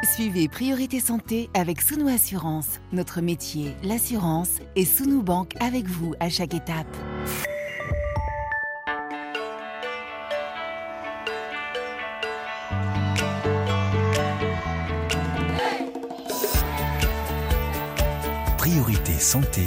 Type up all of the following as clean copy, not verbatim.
Suivez Priorité Santé avec Sounou Assurance. Notre métier, l'assurance, et Sounou Bank avec vous à chaque étape. Priorité Santé,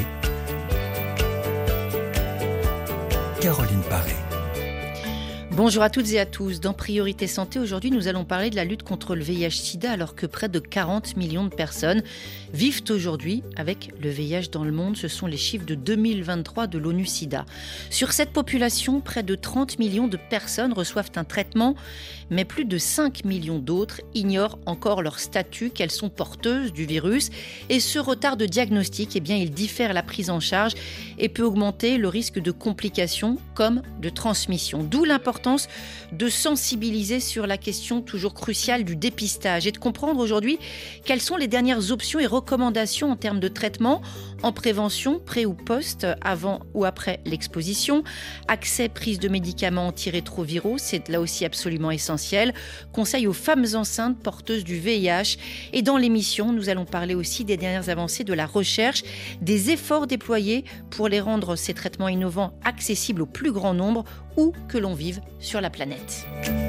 Caroline Paré. Bonjour à toutes et à tous. Dans Priorité Santé, aujourd'hui, nous allons parler de la lutte contre le VIH-Sida alors que près de 40 millions de personnes vivent aujourd'hui avec le VIH dans le monde. Ce sont les chiffres de 2023 de l'ONU-Sida. Sur cette population, près de 30 millions de personnes reçoivent un traitement, mais plus de 5 millions d'autres ignorent encore leur statut, qu'elles sont porteuses du virus. Et ce retard de diagnostic, il diffère la prise en charge et peut augmenter le risque de complications comme de transmission. D'où l'importance de sensibiliser sur la question toujours cruciale du dépistage et de comprendre aujourd'hui quelles sont les dernières options et recommandations en termes de traitement, en prévention, pré ou post, avant ou après l'exposition, accès, prise de médicaments antirétroviraux, c'est là aussi absolument essentiel, conseil aux femmes enceintes porteuses du VIH. Et dans l'émission, nous allons parler aussi des dernières avancées de la recherche, des efforts déployés pour les rendre ces traitements innovants accessibles au plus grand nombre, où que l'on vive sur la planète.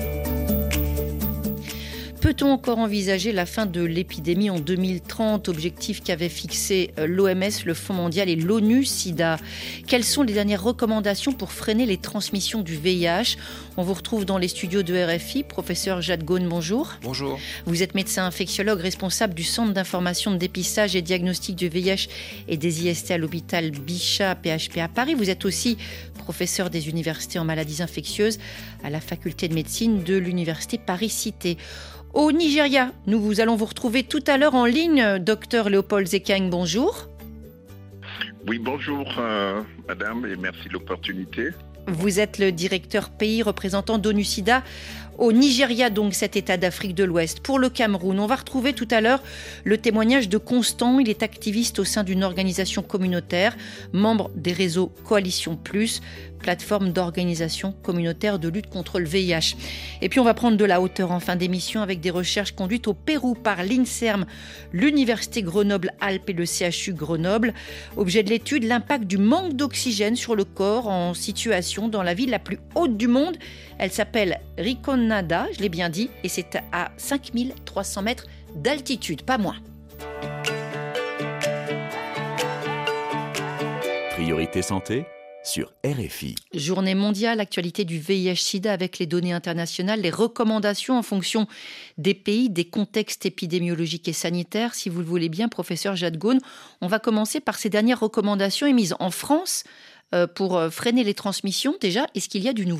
Peut-on encore envisager la fin de l'épidémie en 2030, objectif qu'avaient fixé l'OMS, le Fonds mondial et l'ONU-Sida? Quelles sont les dernières recommandations pour freiner les transmissions du VIH? On vous retrouve dans les studios de RFI. Professeur Jade Gaune, bonjour. Bonjour. Vous êtes médecin infectiologue, responsable du Centre d'information de dépistage et diagnostic du VIH et des IST à l'hôpital Bichat PHP à Paris. Vous êtes aussi professeur des universités en maladies infectieuses à la faculté de médecine de l'université Paris-Cité. Au Nigeria, nous allons vous retrouver tout à l'heure en ligne. Docteur Léopold Zekeng, bonjour. Oui, bonjour madame et merci de l'opportunité. Vous êtes le directeur pays représentant d'ONU-Sida au Nigeria, donc cet État d'Afrique de l'Ouest. Pour le Cameroun, on va retrouver tout à l'heure le témoignage de Constant. Il est activiste au sein d'une organisation communautaire, membre des réseaux Coalition Plus, plateforme d'organisation communautaire de lutte contre le VIH. Et puis on va prendre de la hauteur en fin d'émission avec des recherches conduites au Pérou par l'INSERM, l'Université Grenoble-Alpes et le CHU Grenoble. Objet de l'étude, l'impact du manque d'oxygène sur le corps en situation dans la ville la plus haute du monde. Elle s'appelle Riconada, je l'ai bien dit, et c'est à 5300 mètres d'altitude, pas moins. Priorité Santé sur RFI. Journée mondiale, actualité du VIH-Sida avec les données internationales, les recommandations en fonction des pays, des contextes épidémiologiques et sanitaires. Si vous le voulez bien, professeur Jade Gaune, on va commencer par ces dernières recommandations émises en France pour freiner les transmissions. Déjà, est-ce qu'il y a du nouveau ?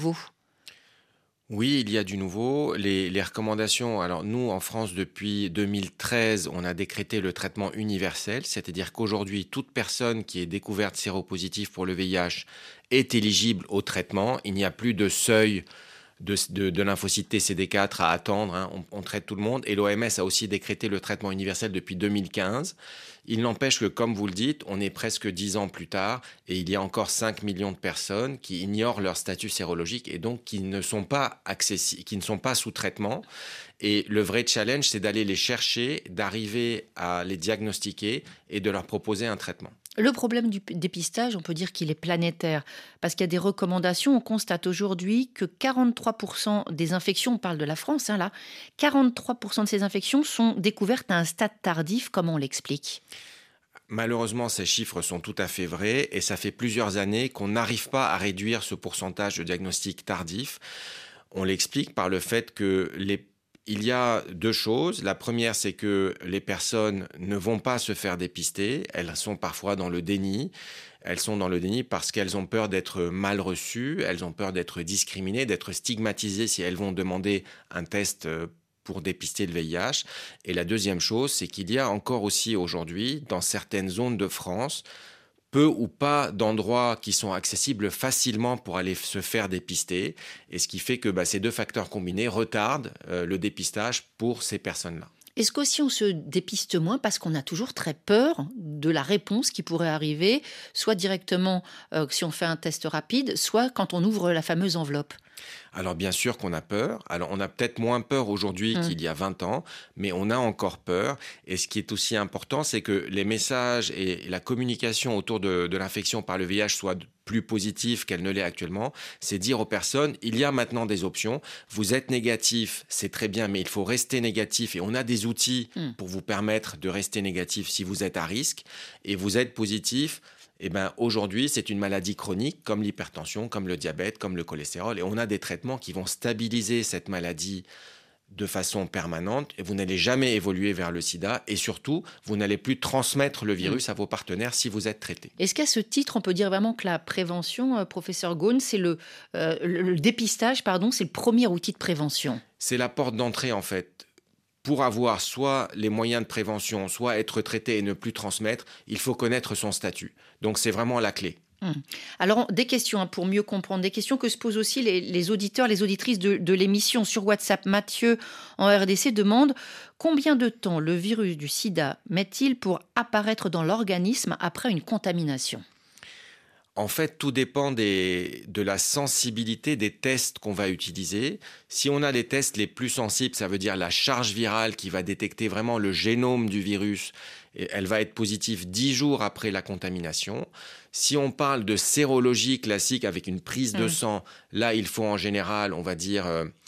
Oui, il y a du nouveau. Les recommandations, alors nous en France depuis 2013, on a décrété le traitement universel, c'est-à-dire qu'aujourd'hui, toute personne qui est découverte séropositive pour le VIH est éligible au traitement. Il n'y a plus de seuil de lymphocytes TCD4 à attendre, on traite tout le monde. Et l'OMS a aussi décrété le traitement universel depuis 2015. Il n'empêche que, comme vous le dites, on est presque 10 ans plus tard et il y a encore 5 millions de personnes qui ignorent leur statut sérologique et donc qui ne sont pas accessibles, qui ne sont pas sous traitement. Et le vrai challenge, c'est d'aller les chercher, d'arriver à les diagnostiquer et de leur proposer un traitement. Le problème du dépistage, on peut dire qu'il est planétaire, parce qu'il y a des recommandations. On constate aujourd'hui que 43% des infections, on parle de la France, 43% de ces infections sont découvertes à un stade tardif. Comment on l'explique ? Malheureusement, ces chiffres sont tout à fait vrais et ça fait plusieurs années qu'on n'arrive pas à réduire ce pourcentage de diagnostic tardif. On l'explique par le fait que il y a deux choses. La première, c'est que les personnes ne vont pas se faire dépister. Elles sont parfois dans le déni. Elles sont dans le déni parce qu'elles ont peur d'être mal reçues. Elles ont peur d'être discriminées, d'être stigmatisées si elles vont demander un test pour dépister le VIH. Et la deuxième chose, c'est qu'il y a encore aussi aujourd'hui, dans certaines zones de France, peu ou pas d'endroits qui sont accessibles facilement pour aller se faire dépister. Et ce qui fait que ces deux facteurs combinés retardent le dépistage pour ces personnes-là. Est-ce qu'aussi on se dépiste moins parce qu'on a toujours très peur de la réponse qui pourrait arriver, soit directement si on fait un test rapide, soit quand on ouvre la fameuse enveloppe ? Alors bien sûr qu'on a peur. Alors on a peut-être moins peur aujourd'hui qu'il y a 20 ans, mais on a encore peur. Et ce qui est aussi important, c'est que les messages et la communication autour de l'infection par le VIH soient plus positifs qu'elle ne l'est actuellement. C'est dire aux personnes, il y a maintenant des options. Vous êtes négatif, c'est très bien, mais il faut rester négatif. Et on a des outils pour vous permettre de rester négatif si vous êtes à risque. Et vous êtes positif. Eh ben, aujourd'hui, c'est une maladie chronique comme l'hypertension, comme le diabète, comme le cholestérol. Et on a des traitements qui vont stabiliser cette maladie de façon permanente. Et vous n'allez jamais évoluer vers le sida. Et surtout, vous n'allez plus transmettre le virus à vos partenaires si vous êtes traité. Est-ce qu'à ce titre, on peut dire vraiment que la prévention, professeur Ghosn, c'est le dépistage, c'est le premier outil de prévention? C'est la porte d'entrée, en fait. Pour avoir soit les moyens de prévention, soit être traité et ne plus transmettre, il faut connaître son statut. Donc c'est vraiment la clé. Alors, des questions pour mieux comprendre, des questions que se posent aussi les auditeurs, les auditrices de l'émission sur WhatsApp. Mathieu, en RDC, demande combien de temps le virus du sida met-il pour apparaître dans l'organisme après une contamination ? En fait, tout dépend de la sensibilité des tests qu'on va utiliser. Si on a les tests les plus sensibles, ça veut dire la charge virale qui va détecter vraiment le génome du virus, et elle va être positive 10 jours après la contamination. Si on parle de sérologie classique avec une prise de sang, là, il faut en général, on va dire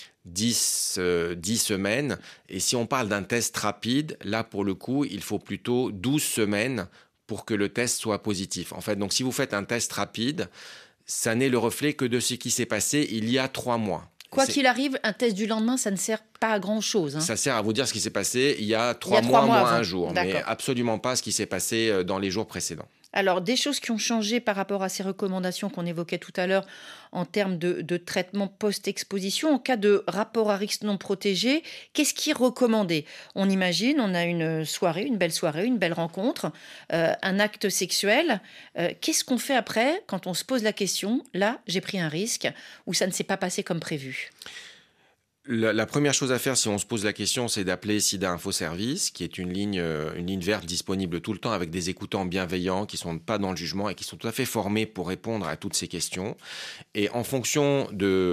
10 semaines. Et si on parle d'un test rapide, là, pour le coup, il faut plutôt 12 semaines pour que le test soit positif. En fait, donc si vous faites un test rapide, ça n'est le reflet que de ce qui s'est passé il y a 3 mois. Quoi qu'il arrive, un test du lendemain, ça ne sert pas à grand-chose. Ça sert à vous dire ce qui s'est passé il y a 3 mois, moins un jour, mais absolument pas ce qui s'est passé dans les jours précédents. Alors, des choses qui ont changé par rapport à ces recommandations qu'on évoquait tout à l'heure en termes de traitement post-exposition. En cas de rapport à risque non protégé, qu'est-ce qui est recommandé ? On imagine, on a une soirée, une belle rencontre, un acte sexuel. Qu'est-ce qu'on fait après quand on se pose la question, là, j'ai pris un risque ou ça ne s'est pas passé comme prévu ? La première chose à faire si on se pose la question, c'est d'appeler SIDA Info Service, qui est une ligne verte disponible tout le temps avec des écoutants bienveillants qui ne sont pas dans le jugement et qui sont tout à fait formés pour répondre à toutes ces questions. Et en fonction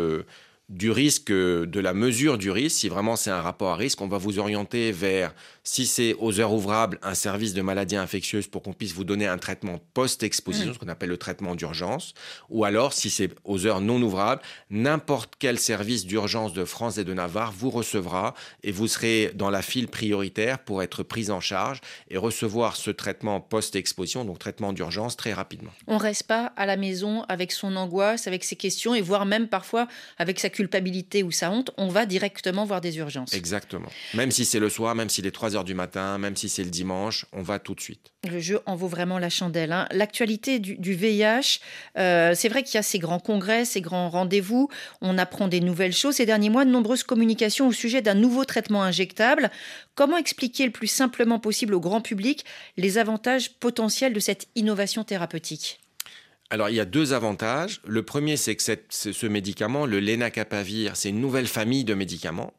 du risque, de la mesure du risque, si vraiment c'est un rapport à risque, on va vous orienter vers, si c'est aux heures ouvrables, un service de maladies infectieuses pour qu'on puisse vous donner un traitement post-exposition, ce qu'on appelle le traitement d'urgence, ou alors, si c'est aux heures non ouvrables, n'importe quel service d'urgence de France et de Navarre vous recevra et vous serez dans la file prioritaire pour être pris en charge et recevoir ce traitement post-exposition, donc traitement d'urgence, très rapidement. On ne reste pas à la maison avec son angoisse, avec ses questions et voire même parfois avec sa culpabilité ou sa honte, on va directement voir des urgences. Exactement. Même si c'est le soir, même s'il est 3h du matin, même si c'est le dimanche, on va tout de suite. Le jeu en vaut vraiment la chandelle. L'actualité du VIH, c'est vrai qu'il y a ces grands congrès, ces grands rendez-vous, on apprend des nouvelles choses. Ces derniers mois, de nombreuses communications au sujet d'un nouveau traitement injectable. Comment expliquer le plus simplement possible au grand public les avantages potentiels de cette innovation thérapeutique ? Alors, il y a 2 avantages. Le premier, c'est que ce médicament, le lenacapavir, c'est une nouvelle famille de médicaments.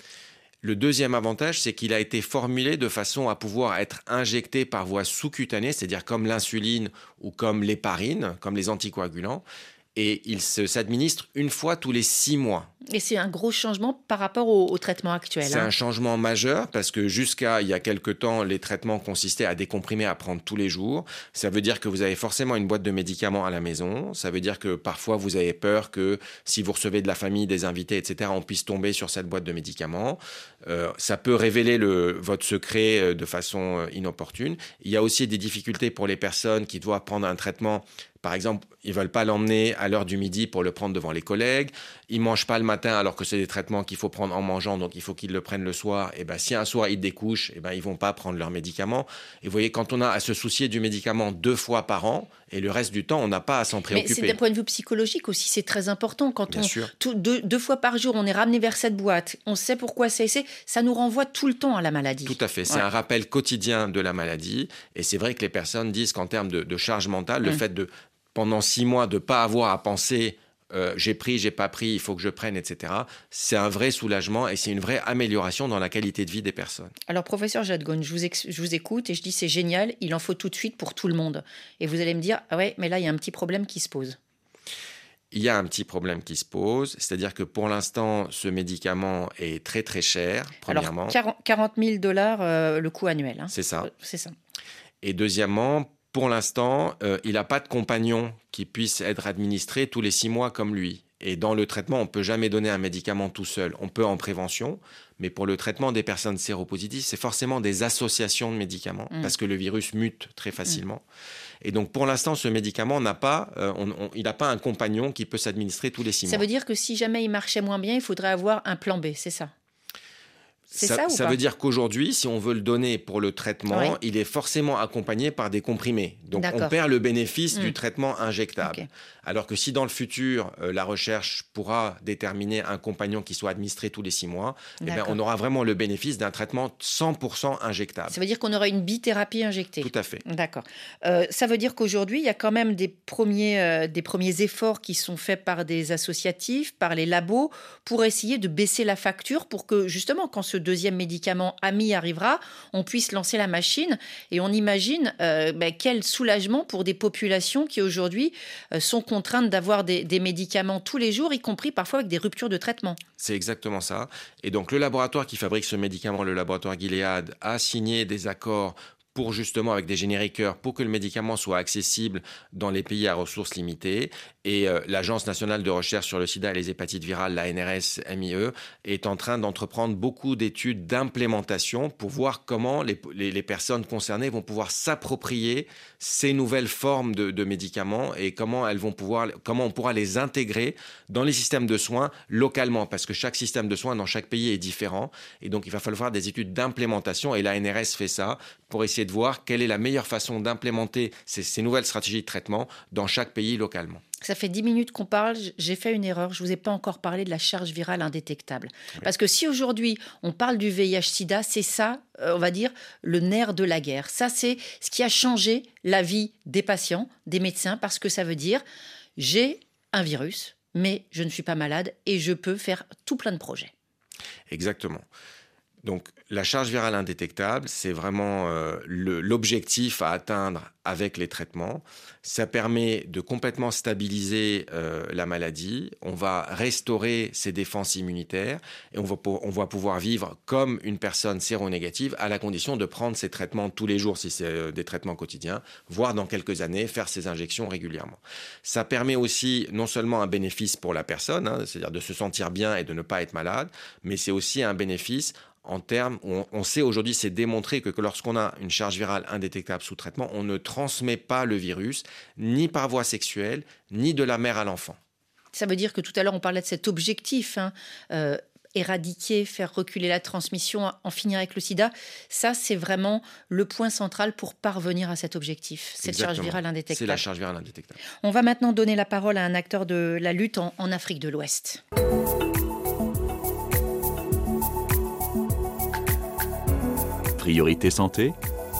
Le deuxième avantage, c'est qu'il a été formulé de façon à pouvoir être injecté par voie sous-cutanée, c'est-à-dire comme l'insuline ou comme l'héparine, comme les anticoagulants. Et il s'administre une fois tous les 6 mois. Et c'est un gros changement par rapport au traitement actuel. C'est un changement majeur parce que jusqu'à il y a quelque temps, les traitements consistaient à des comprimés à prendre tous les jours. Ça veut dire que vous avez forcément une boîte de médicaments à la maison. Ça veut dire que parfois vous avez peur que si vous recevez de la famille, des invités, etc., on puisse tomber sur cette boîte de médicaments. Ça peut révéler votre secret de façon inopportune. Il y a aussi des difficultés pour les personnes qui doivent prendre un traitement. Par exemple, ils ne veulent pas l'emmener à l'heure du midi pour le prendre devant les collègues. Ils ne mangent pas le matin alors que c'est des traitements qu'il faut prendre en mangeant, donc il faut qu'ils le prennent le soir. Et si un soir ils découchent, ils ne vont pas prendre leurs médicaments. Et vous voyez, quand on a à se soucier du médicament 2 fois par an, et le reste du temps, on n'a pas à s'en préoccuper. Mais c'est d'un point de vue psychologique aussi, c'est très important. Quand Bien sûr. 2 fois par jour, on est ramené vers cette boîte, on sait pourquoi c'est, ça nous renvoie tout le temps à la maladie. Tout à fait, c'est un rappel quotidien de la maladie. Et c'est vrai que les personnes disent qu'en termes de charge mentale, le fait de pendant 6 mois de ne pas avoir à penser j'ai pris, j'ai pas pris, il faut que je prenne, etc. C'est un vrai soulagement et c'est une vraie amélioration dans la qualité de vie des personnes. Alors, professeur Jadgon, je vous écoute et je dis c'est génial, il en faut tout de suite pour tout le monde. Et vous allez me dire, ah ouais, mais là, il y a un petit problème qui se pose. il y a un petit problème qui se pose, c'est-à-dire que pour l'instant, ce médicament est très très cher, premièrement. Alors, 40 000 $ le coût annuel. Hein. C'est ça. C'est ça. Et deuxièmement, pour l'instant, il n'a pas de compagnon qui puisse être administré tous les 6 mois comme lui. Et dans le traitement, on ne peut jamais donner un médicament tout seul. On peut en prévention, mais pour le traitement des personnes séropositives, c'est forcément des associations de médicaments, parce que le virus mute très facilement. Et donc, pour l'instant, ce médicament n'a pas, il n'a pas un compagnon qui peut s'administrer tous les 6 mois. Ça veut dire que si jamais il marchait moins bien, il faudrait avoir un plan B, c'est ça? Ça veut dire qu'aujourd'hui, si on veut le donner pour le traitement, il est forcément accompagné par des comprimés. Donc, on perd le bénéfice du traitement injectable. Okay. Alors que si dans le futur, la recherche pourra déterminer un compagnon qui soit administré tous les 6 mois, eh bien, on aura vraiment le bénéfice d'un traitement 100% injectable. Ça veut dire qu'on aura une bithérapie injectée. Tout à fait. D'accord. Ça veut dire qu'aujourd'hui, il y a quand même des premiers efforts qui sont faits par des associatifs, par les labos, pour essayer de baisser la facture, pour que justement, quand ce deuxième médicament ami arrivera, on puisse lancer la machine. Et on imagine quel soulagement pour des populations qui aujourd'hui sont contraintes d'avoir des médicaments tous les jours, y compris parfois avec des ruptures de traitement. C'est exactement ça. Et donc le laboratoire qui fabrique ce médicament, le laboratoire Gilead, a signé des accords pour justement avec des génériqueurs, pour que le médicament soit accessible dans les pays à ressources limitées. Et l'Agence nationale de recherche sur le sida et les hépatites virales, la NRS-MIE, est en train d'entreprendre beaucoup d'études d'implémentation pour voir comment les personnes concernées vont pouvoir s'approprier ces nouvelles formes de médicaments et comment on pourra les intégrer dans les systèmes de soins localement, parce que chaque système de soins dans chaque pays est différent. Et donc, il va falloir des études d'implémentation et la NRS fait ça pour essayer de voir quelle est la meilleure façon d'implémenter ces nouvelles stratégies de traitement dans chaque pays localement. Ça fait 10 minutes qu'on parle, j'ai fait une erreur, je ne vous ai pas encore parlé de la charge virale indétectable. Oui. Parce que si aujourd'hui on parle du VIH-Sida, c'est ça, on va dire, le nerf de la guerre. Ça, c'est ce qui a changé la vie des patients, des médecins, parce que ça veut dire j'ai un virus, mais je ne suis pas malade et je peux faire tout plein de projets. Exactement. Donc, la charge virale indétectable, c'est vraiment l'objectif à atteindre avec les traitements. Ça permet de complètement stabiliser la maladie. On va restaurer ses défenses immunitaires et on va pouvoir vivre comme une personne séronégative à la condition de prendre ses traitements tous les jours, si c'est des traitements quotidiens, voire dans quelques années, faire ses injections régulièrement. Ça permet aussi non seulement un bénéfice pour la personne, c'est-à-dire de se sentir bien et de ne pas être malade, mais c'est aussi un bénéfice en termes, on sait aujourd'hui, c'est démontré que lorsqu'on a une charge virale indétectable sous traitement, on ne transmet pas le virus, ni par voie sexuelle, ni de la mère à l'enfant. Ça veut dire que tout à l'heure, on parlait de cet objectif, éradiquer, faire reculer la transmission, en finir avec le sida. Ça, c'est vraiment le point central pour parvenir à cet objectif, cette charge virale indétectable. C'est la charge virale indétectable. On va maintenant donner la parole à un acteur de la lutte en Afrique de l'Ouest. Priorité santé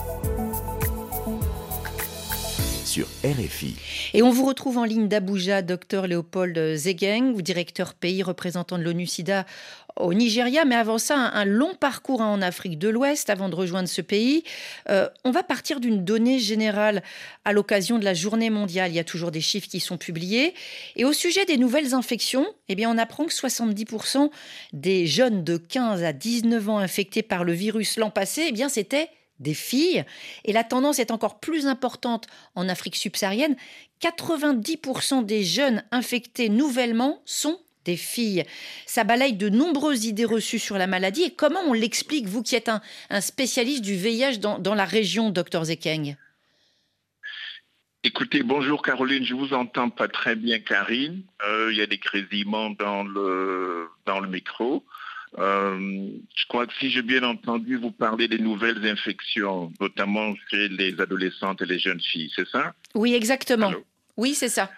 sur RFI. Et on vous retrouve en ligne d'Abuja, Dr Léopold Zegeng, directeur pays représentant de l'ONU-SIDA au Nigeria, mais avant ça, un long parcours en Afrique de l'Ouest avant de rejoindre ce pays. On va partir d'une donnée générale à l'occasion de la journée mondiale. Il y a toujours des chiffres qui sont publiés. Et au sujet des nouvelles infections, on apprend que 70% des jeunes de 15 à 19 ans infectés par le virus l'an passé, c'était des filles. Et la tendance est encore plus importante en Afrique subsaharienne. 90% des jeunes infectés nouvellement sont des filles. Ça balaye de nombreuses idées reçues sur la maladie. Et comment on l'explique, vous qui êtes un spécialiste du VIH dans la région, Dr Zekeng? Écoutez, bonjour Caroline, je vous entends pas très bien, Karine. Il y a des grésillements dans le micro. Je crois que si j'ai bien entendu, vous parlez des nouvelles infections, notamment chez les adolescentes et les jeunes filles, c'est ça? Oui, exactement. Allô? Oui, c'est ça.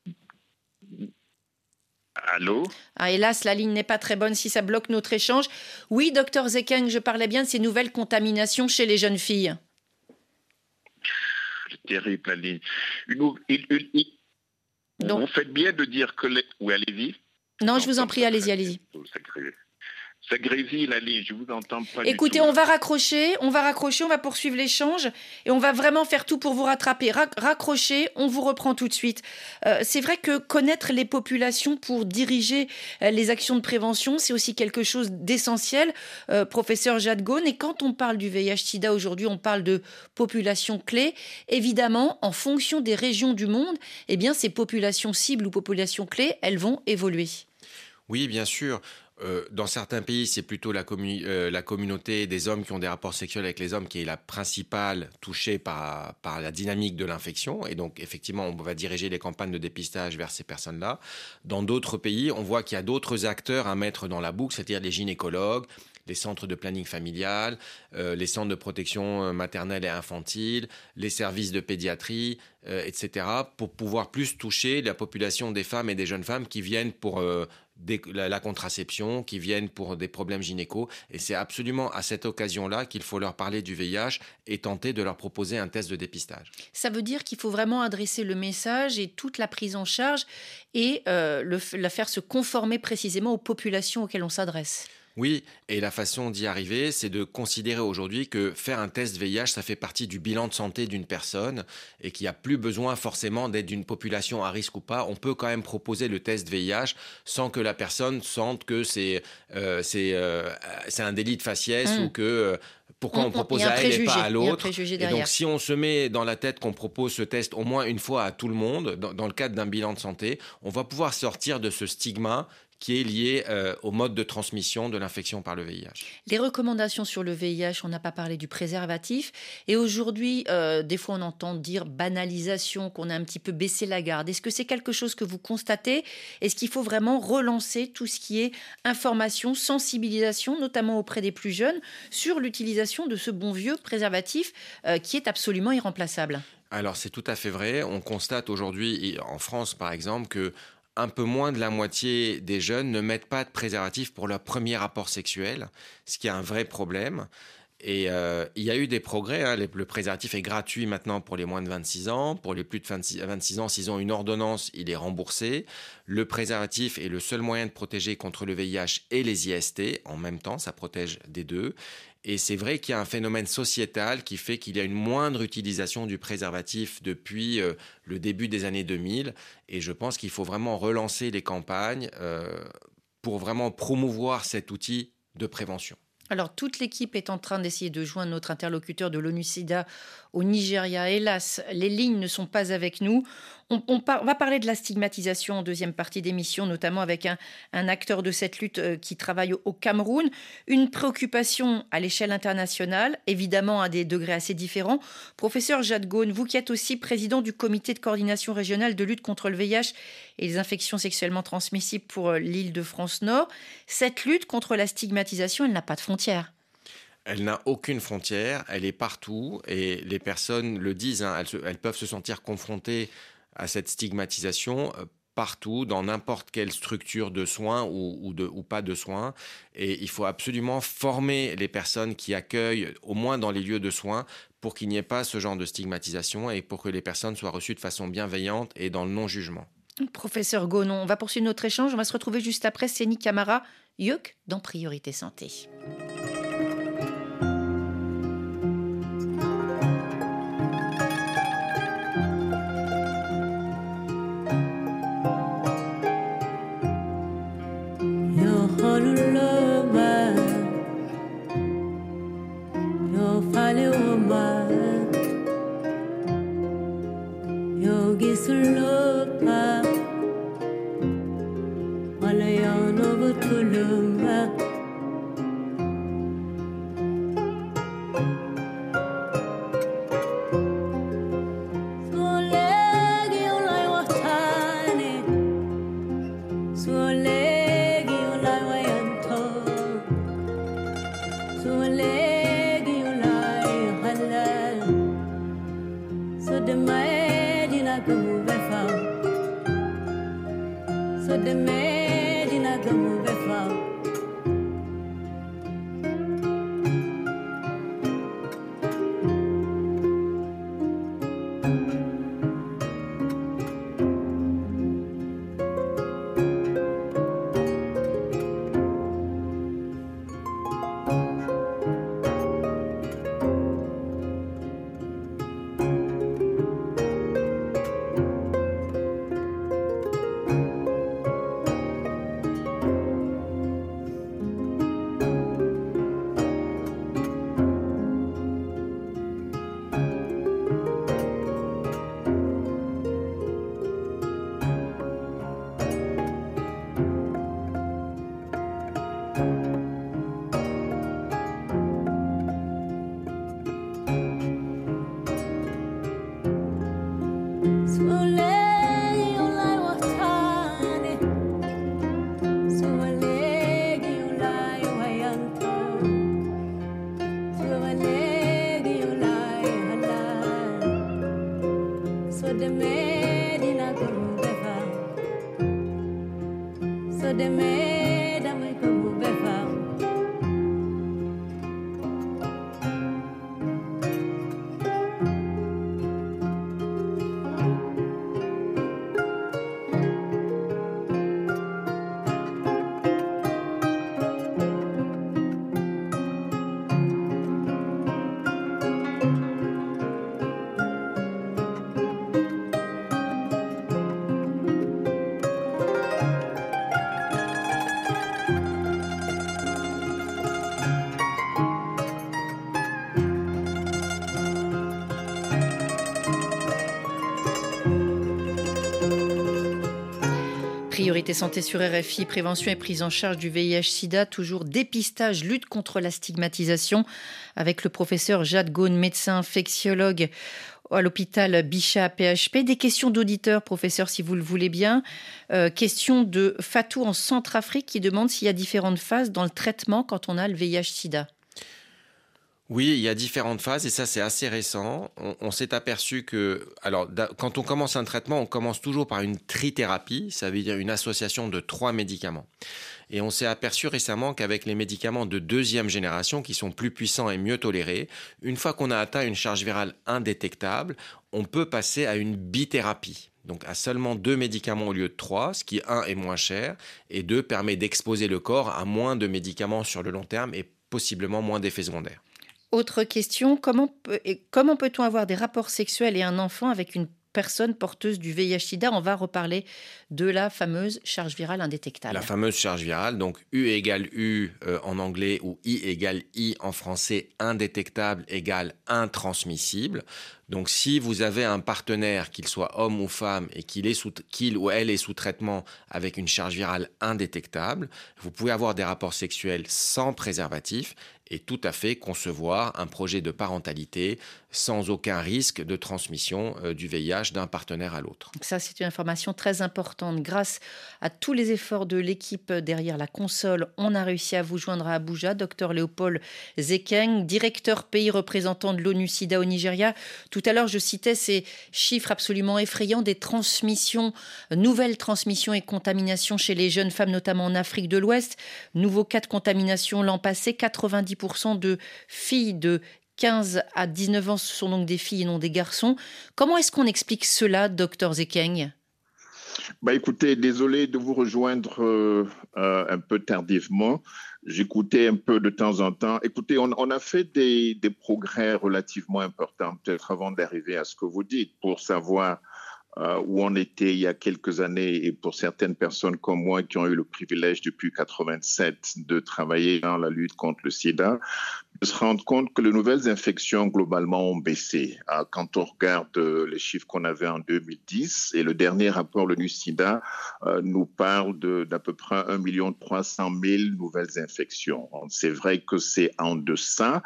Allô? Hélas, la ligne n'est pas très bonne si ça bloque notre échange. Oui, docteur Zekeng, je parlais bien de ces nouvelles contaminations chez les jeunes filles. C'est terrible, la ligne. Vous faites bien de dire que... Oui, allez-y. Non, je vous en prie, allez-y. Ça grésille la ligne, je vous entends pas Écoutez, du tout. on va raccrocher, on va poursuivre l'échange et on va vraiment faire tout pour vous rattraper. Raccrochez, on vous reprend tout de suite. C'est vrai que connaître les populations pour diriger les actions de prévention, c'est aussi quelque chose d'essentiel, professeur Jade Ghosn. Et quand on parle du VIH/SIDA aujourd'hui, on parle de populations clés. Évidemment, en fonction des régions du monde, eh bien, ces populations cibles ou populations clés, elles vont évoluer. Oui, bien sûr. Dans certains pays, c'est plutôt la communauté des hommes qui ont des rapports sexuels avec les hommes qui est la principale touchée par la dynamique de l'infection. Et donc, effectivement, on va diriger les campagnes de dépistage vers ces personnes-là. Dans d'autres pays, on voit qu'il y a d'autres acteurs à mettre dans la boucle, c'est-à-dire les gynécologues, les centres de planning familial, les centres de protection maternelle et infantile, les services de pédiatrie, etc., pour pouvoir plus toucher la population des femmes et des jeunes femmes qui viennent pour la contraception, qui viennent pour des problèmes gynéco. Et c'est absolument à cette occasion-là qu'il faut leur parler du VIH et tenter de leur proposer un test de dépistage. Ça veut dire qu'il faut vraiment adresser le message et toute la prise en charge et la faire se conformer précisément aux populations auxquelles on s'adresse. Oui, et la façon d'y arriver, c'est de considérer aujourd'hui que faire un test VIH, ça fait partie du bilan de santé d'une personne et qu'il n'y a plus besoin forcément d'être d'une population à risque ou pas. On peut quand même proposer le test VIH sans que la personne sente que c'est un délit de faciès ou que... Pourquoi on propose à elle et pas à l'autre? Et donc, si on se met dans la tête qu'on propose ce test au moins une fois à tout le monde, dans le cadre d'un bilan de santé, on va pouvoir sortir de ce stigma qui est lié au mode de transmission de l'infection par le VIH. Les recommandations sur le VIH, on n'a pas parlé du préservatif. Et aujourd'hui, des fois, on entend dire banalisation, qu'on a un petit peu baissé la garde. Est-ce que c'est quelque chose que vous constatez? Est-ce qu'il faut vraiment relancer tout ce qui est information, sensibilisation, notamment auprès des plus jeunes, sur l'utilisation de ce bon vieux préservatif qui est absolument irremplaçable? Alors, c'est tout à fait vrai. On constate aujourd'hui, en France par exemple, que un peu moins de la moitié des jeunes ne mettent pas de préservatif pour leur premier rapport sexuel, ce qui est un vrai problème. Et il y a eu des progrès. Hein. Le préservatif est gratuit maintenant pour les moins de 26 ans. Pour les plus de 26 ans, s'ils ont une ordonnance, il est remboursé. Le préservatif est le seul moyen de protéger contre le VIH et les IST. En même temps, ça protège des deux. Et c'est vrai qu'il y a un phénomène sociétal qui fait qu'il y a une moindre utilisation du préservatif depuis le début des années 2000. Et je pense qu'il faut vraiment relancer les campagnes pour vraiment promouvoir cet outil de prévention. Alors, toute l'équipe est en train d'essayer de joindre notre interlocuteur de l'ONU-SIDA au Nigeria. Hélas, les lignes ne sont pas avec nous. On va parler de la stigmatisation en deuxième partie d'émission, notamment avec un acteur de cette lutte qui travaille au Cameroun. Une préoccupation à l'échelle internationale, évidemment à des degrés assez différents. Professeur Jade Ghosn, vous qui êtes aussi président du comité de coordination régionale de lutte contre le VIH et les infections sexuellement transmissibles pour l'Île-de-France Nord, cette lutte contre la stigmatisation, elle n'a pas de frontières. Elle n'a aucune frontière, elle est partout et les personnes le disent, hein, elles peuvent se sentir confrontées à cette stigmatisation partout, dans n'importe quelle structure de soins ou pas de soins. Et il faut absolument former les personnes qui accueillent, au moins dans les lieux de soins, pour qu'il n'y ait pas ce genre de stigmatisation et pour que les personnes soient reçues de façon bienveillante et dans le non-jugement. Professeur Ghosn, on va poursuivre notre échange. On va se retrouver juste après Séni Camara, Yuk, dans Priorité Santé. Priorité santé sur RFI, prévention et prise en charge du VIH-Sida, toujours dépistage, lutte contre la stigmatisation, avec le professeur Jade Ghosn, médecin infectiologue à l'hôpital Bichat PHP. Des questions d'auditeurs, professeur, si vous le voulez bien. Question de Fatou en Centrafrique qui demande s'il y a différentes phases dans le traitement quand on a le VIH-Sida. Oui, il y a différentes phases et ça c'est assez récent. On s'est aperçu que, quand on commence un traitement, on commence toujours par une trithérapie, ça veut dire une association de 3 médicaments. Et on s'est aperçu récemment qu'avec les médicaments de 2e génération, qui sont plus puissants et mieux tolérés, une fois qu'on a atteint une charge virale indétectable, on peut passer à une bithérapie. Donc à seulement 2 médicaments au lieu de 3, ce qui, 1, est moins cher, et 2, permet d'exposer le corps à moins de médicaments sur le long terme et possiblement moins d'effets secondaires. Autre question, comment peut-on avoir des rapports sexuels et un enfant avec une personne porteuse du VIH-Sida? On va reparler de la fameuse charge virale indétectable. La fameuse charge virale, donc U égale U en anglais ou I égale I en français, indétectable égale intransmissible. Donc si vous avez un partenaire, qu'il soit homme ou femme, et qu'il ou elle est sous traitement avec une charge virale indétectable, vous pouvez avoir des rapports sexuels sans préservatif et tout à fait concevoir un projet de parentalité sans aucun risque de transmission du VIH d'un partenaire à l'autre. Ça, c'est une information très importante. Grâce à tous les efforts de l'équipe derrière la console, on a réussi à vous joindre à Abuja. Dr Léopold Zekeng, directeur pays représentant de l'ONU-SIDA au Nigeria. Tout à l'heure, je citais ces chiffres absolument effrayants des transmissions, nouvelles transmissions et contaminations chez les jeunes femmes, notamment en Afrique de l'Ouest. Nouveau cas de contamination l'an passé, 90% de filles de 15 à 19 ans, ce sont donc des filles et non des garçons. Comment est-ce qu'on explique cela, Dr Zekeng ? Écoutez, désolé de vous rejoindre un peu tardivement. J'écoutais un peu de temps en temps. Écoutez, on a fait des progrès relativement importants, peut-être avant d'arriver à ce que vous dites, pour savoir où on était il y a quelques années, et pour certaines personnes comme moi qui ont eu le privilège depuis 1987 de travailler dans la lutte contre le sida, de se rendre compte que les nouvelles infections globalement ont baissé. Quand on regarde les chiffres qu'on avait en 2010, et le dernier rapport, l'ONU-SIDA, nous parle d'à peu près 1 300 000 nouvelles infections. C'est vrai que c'est en deçà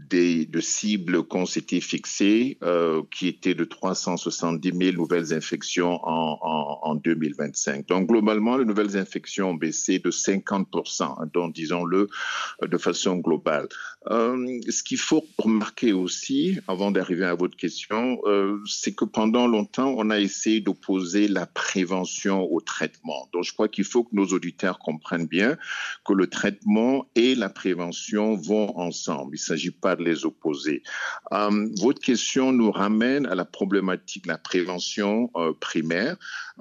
de cibles qu'on s'était fixées, qui étaient de 370 000 nouvelles infections en 2025. Donc globalement, les nouvelles infections ont baissé de 50%, donc disons-le de façon globale. Ce qu'il faut remarquer aussi, avant d'arriver à votre question, c'est que pendant longtemps, on a essayé d'opposer la prévention au traitement. Donc, je crois qu'il faut que nos auditeurs comprennent bien que le traitement et la prévention vont ensemble. Il ne s'agit pas de les opposer. Votre question nous ramène à la problématique de la prévention primaire.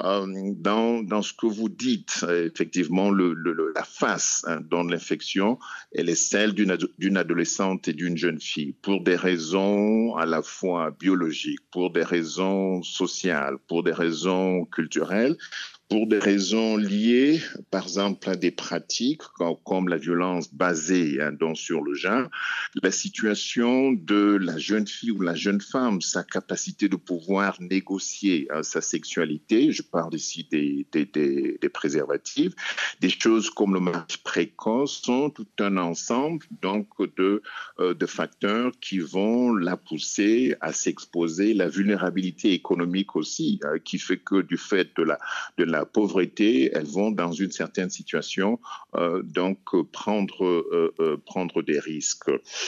Dans ce que vous dites, effectivement, la face dans l'infection, elle est celle d'une adolescente et d'une jeune fille, pour des raisons à la fois biologiques, pour des raisons sociales, pour des raisons culturelles, pour des raisons liées, par exemple, à des pratiques comme la violence basée donc sur le genre, la situation de la jeune fille ou la jeune femme, sa capacité de pouvoir négocier sa sexualité, je parle ici des préservatifs, des choses comme le mariage précoce sont tout un ensemble donc de facteurs qui vont la pousser à s'exposer, la vulnérabilité économique aussi, qui fait que du fait de la pauvreté, elles vont dans une certaine situation donc prendre des risques.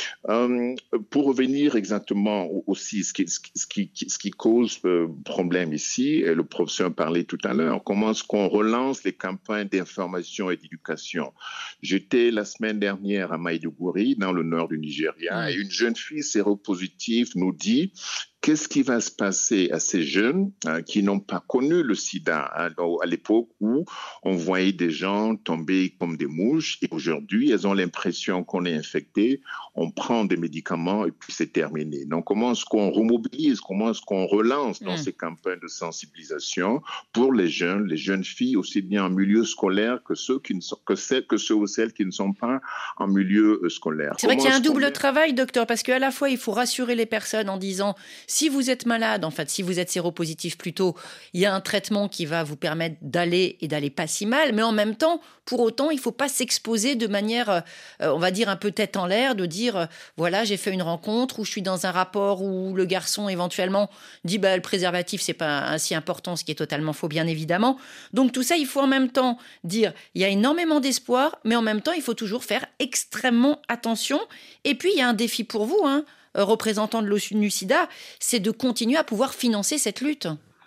Pour revenir exactement aussi ce qui cause problème ici, et le professeur parlait tout à l'heure, comment est-ce qu'on relance les campagnes d'information et d'éducation. J'étais la semaine dernière à Maïdougouri, dans le nord du Nigeria, et une jeune fille séropositive nous dit: qu'est-ce qui va se passer à ces jeunes qui n'ont pas connu le sida à l'époque où on voyait des gens tomber comme des mouches, et aujourd'hui, elles ont l'impression qu'on est infecté, on prend des médicaments et puis c'est terminé. Donc, comment est-ce qu'on remobilise, comment est-ce qu'on relance dans ces campagnes de sensibilisation pour les jeunes filles, aussi bien en milieu scolaire que ceux ou celles qui ne sont pas en milieu scolaire. C'est vrai qu'il y a un double travail, docteur, parce qu'à la fois, il faut rassurer les personnes en disant si vous êtes malade, en fait, si vous êtes séropositif plutôt, il y a un traitement qui va vous permettre d'aller pas si mal, mais en même temps, pour autant, il ne faut pas s'exposer de manière, on va dire, un peu tête en l'air, de dire, voilà, j'ai fait une rencontre ou je suis dans un rapport où le garçon éventuellement dit, le préservatif, c'est pas si important, ce qui est totalement faux, bien évidemment. Donc tout ça, il faut en même temps dire, il y a énormément d'espoir, mais en même temps, il faut toujours faire extrêmement attention. Et puis, il y a un défi pour vous, représentant de l'ONU-SIDA, c'est de continuer à pouvoir financer cette lutte.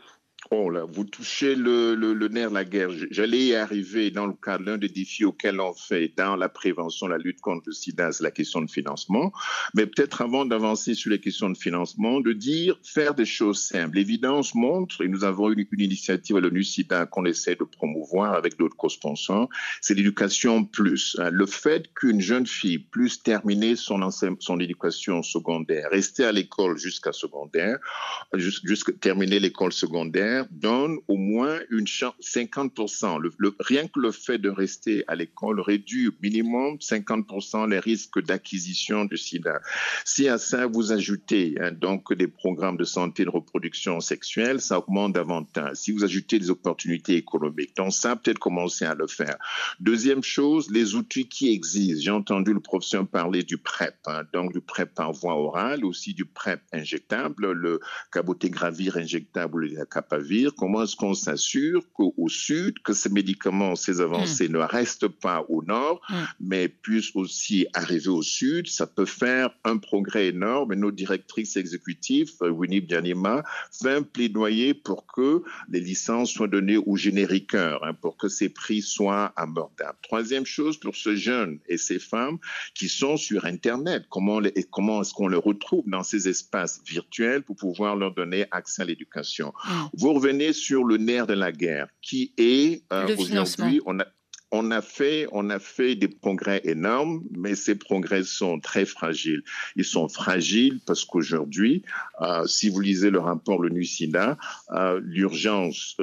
Oh là, vous touchez le nerf de la guerre. J'allais y arriver dans le cadre l'un des défis auxquels on fait dans la prévention, la lutte contre le sida, c'est la question de financement. Mais peut-être avant d'avancer sur les questions de financement, de dire, faire des choses simples. L'évidence montre, et nous avons une initiative à l'ONU-SIDA qu'on essaie de promouvoir avec d'autres co-sponsors, c'est l'éducation plus. Le fait qu'une jeune fille puisse terminer son éducation secondaire, rester à l'école jusqu'à secondaire, jusqu'à terminer l'école secondaire, donne au moins une chance, 50%. Rien que le fait de rester à l'école réduit au minimum 50% les risques d'acquisition du sida. Si à ça vous ajoutez donc des programmes de santé de reproduction sexuelle, ça augmente davantage. Si vous ajoutez des opportunités économiques, donc ça peut-être commencer à le faire. Deuxième chose, les outils qui existent. J'ai entendu le professeur parler du PrEP, donc du PrEP par voie orale, aussi du PrEP injectable, le cabotegravir injectable, le capavir. Comment est-ce qu'on s'assure qu'au sud, que ces médicaments, ces avancées ne restent pas au nord, mais puissent aussi arriver au sud? Ça peut faire un progrès énorme. Et nos directrices exécutives, Winnie Bianima, fait un plaidoyer pour que les licences soient données aux génériqueurs, pour que ces prix soient abordables. Troisième chose, pour ces jeunes et ces femmes qui sont sur Internet, comment est-ce qu'on les retrouve dans ces espaces virtuels pour pouvoir leur donner accès à l'éducation? Vous revenez sur le nerf de la guerre, qui est aujourd'hui, on a fait des progrès énormes, mais ces progrès sont très fragiles. Ils sont fragiles parce qu'aujourd'hui, si vous lisez le rapport l'ONU-SIDA, l'urgence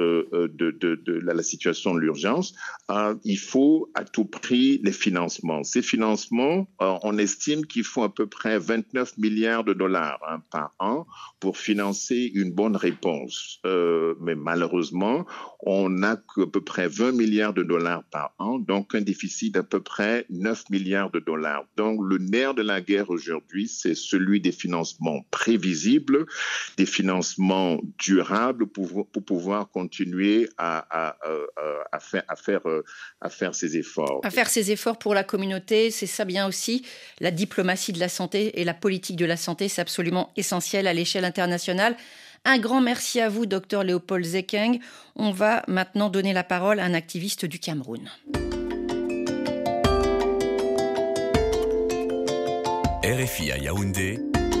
la situation de l'urgence, il faut à tout prix les financements. Ces financements, on estime qu'il faut à peu près 29 milliards de dollars par an pour financer une bonne réponse. Mais malheureusement, on n'a qu'à peu près 20 milliards de dollars par an, donc un déficit d'à peu près 9 milliards de dollars. Donc le nerf de la guerre aujourd'hui, c'est celui des financements prévisibles, des financements durables pour pouvoir continuer à faire ces efforts. À faire ces efforts pour la communauté, c'est ça bien aussi. La diplomatie de la santé et la politique de la santé, c'est absolument essentiel à l'échelle internationale. Un grand merci à vous, Dr Léopold Zekeng. On va maintenant donner la parole à un activiste du Cameroun. RFI à Yaoundé,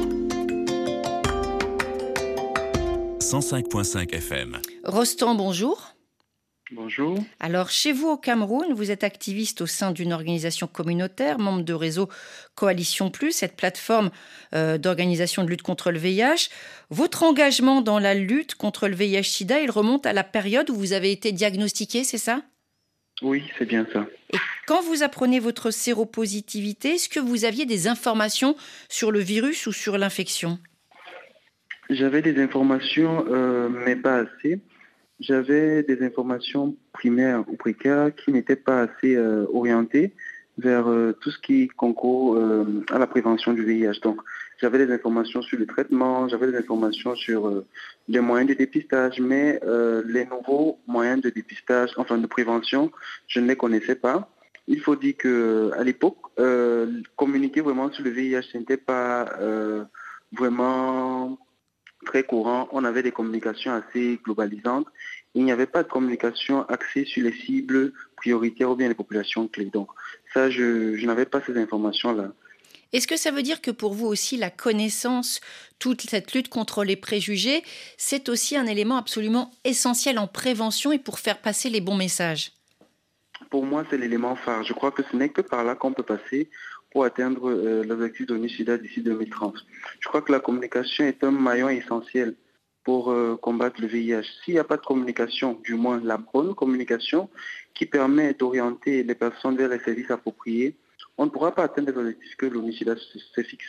105.5 FM. Rostand, bonjour. Bonjour. Alors, chez vous au Cameroun, vous êtes activiste au sein d'une organisation communautaire, membre de réseau Coalition Plus, cette plateforme d'organisation de lutte contre le VIH. Votre engagement dans la lutte contre le VIH-Sida, il remonte à la période où vous avez été diagnostiqué, c'est ça ? Oui, c'est bien ça. Et quand vous apprenez votre séropositivité, est-ce que vous aviez des informations sur le virus ou sur l'infection ? J'avais des informations, mais pas assez. J'avais des informations primaires ou précaires qui n'étaient pas assez orientées vers tout ce qui concourt à la prévention du VIH. Donc, j'avais des informations sur le traitement, j'avais des informations sur les moyens de dépistage, mais les nouveaux moyens de dépistage, enfin de prévention, je ne les connaissais pas. Il faut dire qu'à l'époque, communiquer vraiment sur le VIH, ce n'était pas vraiment très courant. On avait des communications assez globalisantes. Il n'y avait pas de communication axée sur les cibles prioritaires ou bien les populations clés. Donc ça, je n'avais pas ces informations-là. Est-ce que ça veut dire que pour vous aussi, la connaissance, toute cette lutte contre les préjugés, c'est aussi un élément absolument essentiel en prévention et pour faire passer les bons messages ? Pour moi, c'est l'élément phare. Je crois que ce n'est que par là qu'on peut passer pour atteindre l'objectif de l'ONU-SIDA d'ici 2030. Je crois que la communication est un maillon essentiel pour combattre le VIH. S'il n'y a pas de communication, du moins la bonne communication, qui permet d'orienter les personnes vers les services appropriés, on ne pourra pas atteindre les objectifs que l'ONU-SIDA s'est fixés.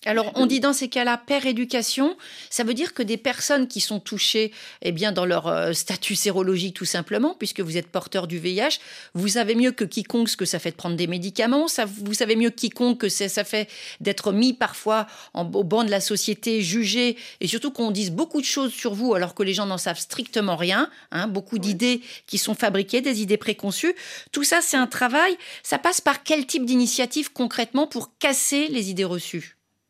Alors, on dit dans ces cas-là, paire éducation, ça veut dire que des personnes qui sont touchées dans leur statut sérologique tout simplement, puisque vous êtes porteur du VIH, vous savez mieux que quiconque ce que ça fait de prendre des médicaments, vous savez mieux que quiconque que ça fait d'être mis parfois au banc de la société, jugé, et surtout qu'on dise beaucoup de choses sur vous alors que les gens n'en savent strictement rien, beaucoup d'idées qui sont fabriquées, des idées préconçues. Tout ça, c'est un travail. Ça passe par quel type d'initiative concrètement pour casser les idées reçues ?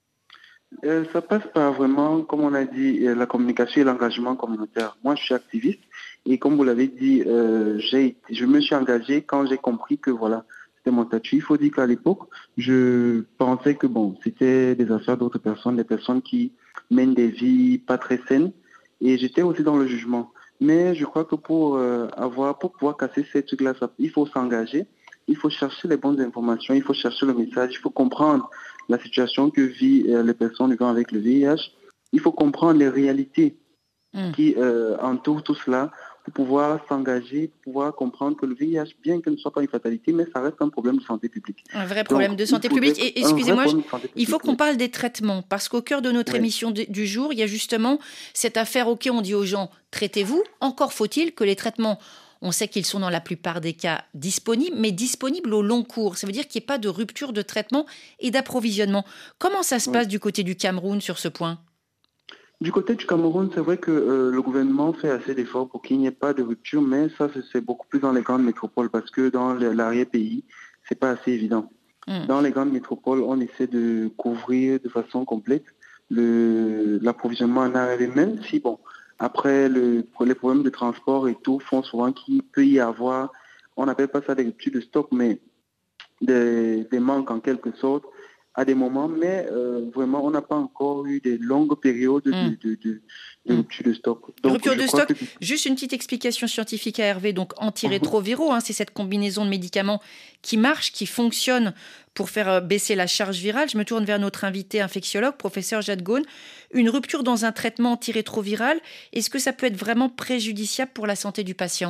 Ça passe par vraiment, comme on a dit, la communication et l'engagement communautaire. Moi, je suis activiste et comme vous l'avez dit, je me suis engagé quand j'ai compris que voilà, c'était mon statut. Il faut dire qu'à l'époque, je pensais que c'était des affaires d'autres personnes, des personnes qui mènent des vies pas très saines et j'étais aussi dans le jugement. Mais je crois que pour pouvoir casser ces trucs-là, il faut s'engager, il faut chercher les bonnes informations, il faut chercher le message, il faut comprendre la situation que vivent les personnes vivant avec le VIH. Il faut comprendre les réalités qui entourent tout cela pour pouvoir s'engager, pour pouvoir comprendre que le VIH, bien qu'il ne soit pas une fatalité, mais ça reste un problème de santé publique. Un vrai problème de santé publique. Et excusez-moi, il faut qu'on parle des traitements, parce qu'au cœur de notre émission du jour, il y a justement cette affaire, ok, on dit aux gens, traitez-vous, encore faut-il que les traitements, on sait qu'ils sont dans la plupart des cas disponibles, mais disponibles au long cours. Ça veut dire qu'il n'y ait pas de rupture de traitement et d'approvisionnement. Comment ça se passe du côté du Cameroun sur ce point ? Du côté du Cameroun, c'est vrai que le gouvernement fait assez d'efforts pour qu'il n'y ait pas de rupture, mais ça, c'est beaucoup plus dans les grandes métropoles, parce que dans l'arrière-pays, c'est pas assez évident. Dans les grandes métropoles, on essaie de couvrir de façon complète l'approvisionnement en arrivée, même si, après, les problèmes de transport et tout font souvent qu'il peut y avoir, on n'appelle pas ça des ruptures de stock, mais des manques en quelque sorte à des moments. Mais vraiment, on n'a pas encore eu des longues périodes de rupture de stock. Donc, rupture de stock, juste une petite explication scientifique à Hervé. Donc, antirétroviraux, c'est cette combinaison de médicaments qui marche, qui fonctionne pour faire baisser la charge virale. Je me tourne vers notre invité infectiologue, professeur Jade Ghosn. Une rupture dans un traitement antirétroviral, est-ce que ça peut être vraiment préjudiciable pour la santé du patient ?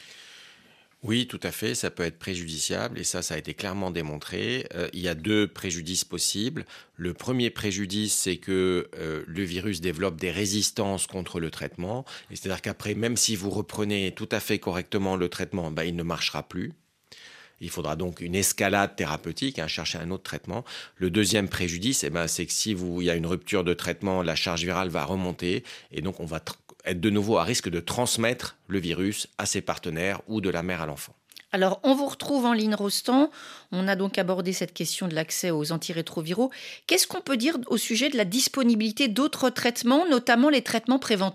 Oui, tout à fait, ça peut être préjudiciable et ça a été clairement démontré. Il y a 2 préjudices possibles. Le premier préjudice, c'est que le virus développe des résistances contre le traitement. Et c'est-à-dire qu'après, même si vous reprenez tout à fait correctement le traitement, il ne marchera plus. Il faudra donc une escalade thérapeutique, chercher un autre traitement. Le deuxième préjudice, c'est que si il y a une rupture de traitement, la charge virale va remonter et donc on va être de nouveau à risque de transmettre le virus à ses partenaires ou de la mère à l'enfant. Alors, on vous retrouve en ligne, Rostand. On a donc abordé cette question de l'accès aux antirétroviraux. Qu'est-ce qu'on peut dire au sujet de la disponibilité d'autres traitements, notamment les traitements préventifs ?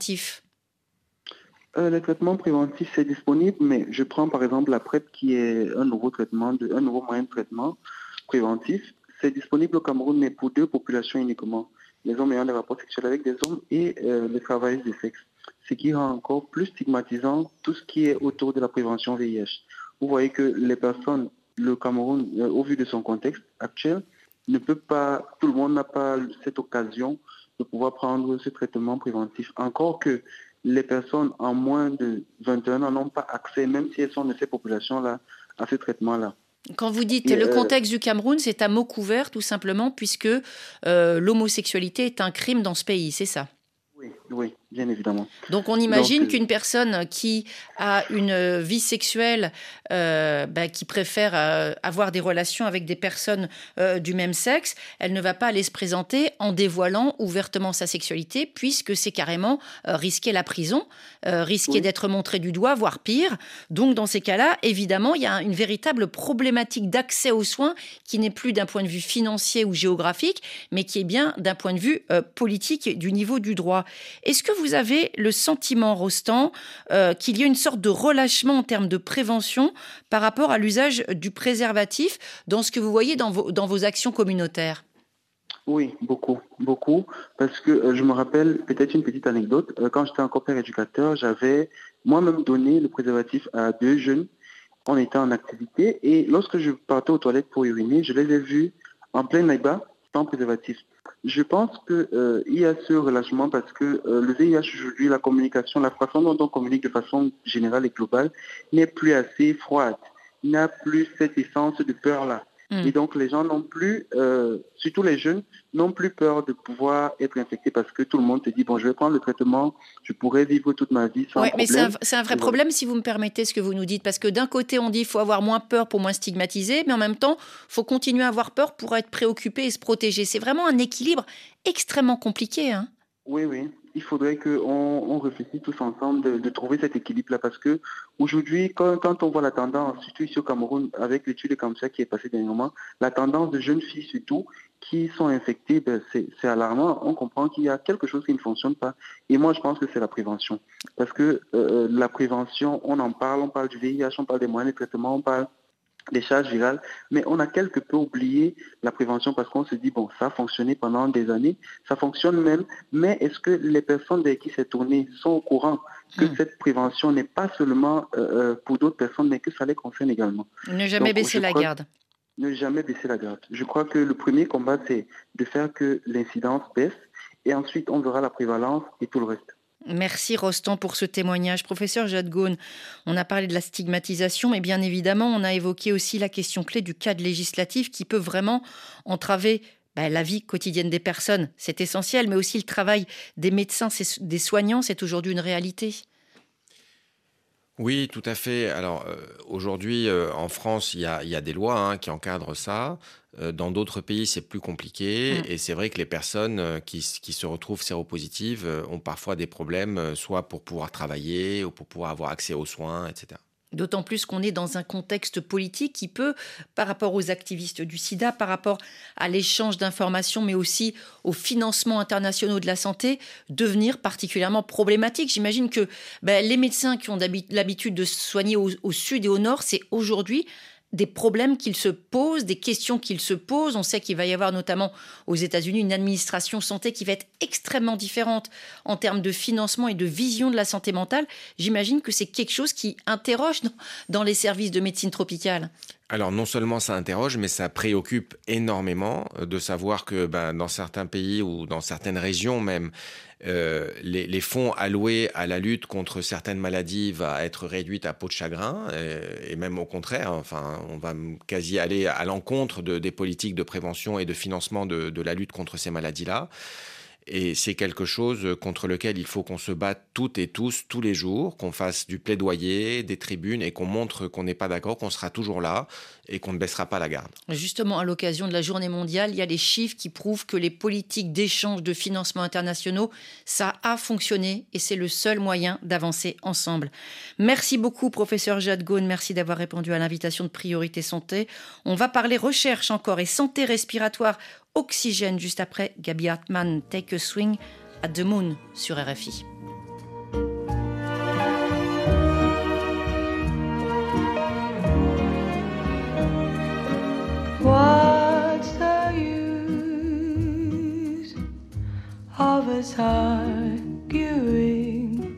Les traitements préventifs, c'est disponible, mais je prends par exemple la PrEP qui est un nouveau moyen de traitement préventif. C'est disponible au Cameroun, mais pour 2 populations uniquement. Les hommes ayant des rapports sexuels avec des hommes et les travailleuses du sexe. Ce qui rend encore plus stigmatisant tout ce qui est autour de la prévention VIH. Vous voyez que les personnes, le Cameroun, au vu de son contexte actuel, tout le monde n'a pas cette occasion de pouvoir prendre ce traitement préventif. Encore que les personnes en moins de 21 ans n'ont pas accès, même si elles sont de ces populations-là, à ce traitement-là. Quand vous dites le contexte du Cameroun, c'est à mot couvert tout simplement, puisque l'homosexualité est un crime dans ce pays, c'est ça ? Oui, bien évidemment. Donc on imagine qu'une personne qui a une vie sexuelle, qui préfère avoir des relations avec des personnes du même sexe, elle ne va pas aller se présenter en dévoilant ouvertement sa sexualité, puisque c'est carrément risquer la prison, risquer d'être montré du doigt, voire pire. Donc dans ces cas-là, évidemment, il y a une véritable problématique d'accès aux soins qui n'est plus d'un point de vue financier ou géographique, mais qui est bien d'un point de vue politique et du niveau du droit. Est-ce que vous avez le sentiment, Rostand, qu'il y a une sorte de relâchement en termes de prévention par rapport à l'usage du préservatif dans ce que vous voyez dans vos actions communautaires ? Oui, beaucoup, parce que je me rappelle peut-être une petite anecdote. Quand j'étais encore père éducateur, j'avais moi-même donné le préservatif à 2 jeunes. On était en activité et lorsque je partais aux toilettes pour uriner, je les ai vus en plein débat sans préservatif. Je pense qu'il y a ce relâchement parce que le VIH aujourd'hui, la communication, la façon dont on communique de façon générale et globale n'est plus assez froide. Il n'y a plus cette essence de peur-là. Et donc, les gens n'ont plus, surtout les jeunes, n'ont plus peur de pouvoir être infectés parce que tout le monde se dit, bon, je vais prendre le traitement, je pourrais vivre toute ma vie sans problème. Mais c'est un vrai problème, si vous me permettez ce que vous nous dites, parce que d'un côté, on dit qu'il faut avoir moins peur pour moins stigmatiser, mais en même temps, il faut continuer à avoir peur pour être préoccupé et se protéger. C'est vraiment un équilibre extrêmement compliqué. Hein. Oui. Il faudrait qu'on réfléchisse tous ensemble de trouver cet équilibre-là parce que aujourd'hui, quand on voit la tendance, surtout ici au Cameroun, avec l'étude comme ça qui est passée dernièrement, la tendance de jeunes filles surtout qui sont infectées, c'est alarmant. On comprend qu'il y a quelque chose qui ne fonctionne pas. Et moi, je pense que c'est la prévention. Parce que la prévention, on parle du VIH, on parle des moyens de traitement, on parle des charges virales, mais on a quelque peu oublié la prévention parce qu'on se dit, bon, ça a fonctionné pendant des années, ça fonctionne même, mais est-ce que les personnes vers qui c'est tourné sont au courant que cette prévention n'est pas seulement pour d'autres personnes, mais que ça les concerne également? Ne jamais baisser la garde. Ne jamais baisser la garde. Je crois que le premier combat, c'est de faire que l'incidence baisse, et ensuite on verra la prévalence et tout le reste. Merci Rostand pour ce témoignage. Professeur Jadgon, on a parlé de la stigmatisation, mais bien évidemment, on a évoqué aussi la question clé du cadre législatif qui peut vraiment entraver la vie quotidienne des personnes. C'est essentiel, mais aussi le travail des médecins, des soignants, c'est aujourd'hui une réalité. Oui, tout à fait. Alors aujourd'hui, en France, il y a des lois qui encadrent ça. Dans d'autres pays, c'est plus compliqué. Et c'est vrai que les personnes qui se retrouvent séropositives ont parfois des problèmes, soit pour pouvoir travailler ou pour pouvoir avoir accès aux soins, etc. D'autant plus qu'on est dans un contexte politique qui peut, par rapport aux activistes du sida, par rapport à l'échange d'informations, mais aussi aux financements internationaux de la santé, devenir particulièrement problématique. J'imagine que les médecins qui ont l'habitude de se soigner au sud et au nord, c'est aujourd'hui des problèmes qu'ils se posent, des questions qu'ils se posent. On sait qu'il va y avoir notamment aux États-Unis une administration santé qui va être extrêmement différente en termes de financement et de vision de la santé mentale. J'imagine que c'est quelque chose qui interroge dans les services de médecine tropicale. Alors non seulement ça interroge, mais ça préoccupe énormément de savoir que dans certains pays ou dans certaines régions même, les fonds alloués à la lutte contre certaines maladies va être réduite à peau de chagrin et même au contraire, on va quasi aller à l'encontre des politiques de prévention et de financement de la lutte contre ces maladies-là. Et c'est quelque chose contre lequel il faut qu'on se batte toutes et tous, tous les jours, qu'on fasse du plaidoyer, des tribunes et qu'on montre qu'on n'est pas d'accord, qu'on sera toujours là et qu'on ne baissera pas la garde. Justement, à l'occasion de la Journée mondiale, il y a des chiffres qui prouvent que les politiques d'échange de financement internationaux, ça a fonctionné et c'est le seul moyen d'avancer ensemble. Merci beaucoup, professeur Jadgon. Merci d'avoir répondu à l'invitation de Priorité Santé. On va parler recherche encore et santé respiratoire. Oxygène, juste après Gaby Hartmann, Take a Swing at the Moon sur RFI. What's the use of us arguing?